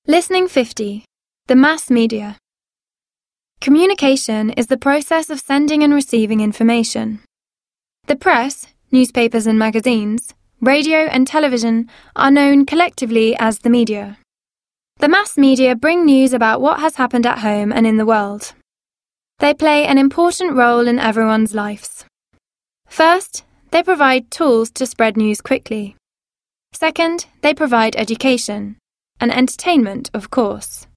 Listening 50. The mass media. Communication is the process of sending and receiving information. The press, newspapers and magazines, radio and television are known collectively as the media. The mass media bring news about what has happened at home and in the world. They play an important role in everyone's lives. First, they provide tools to spread news quickly. Second, they provide education. And entertainment, of course.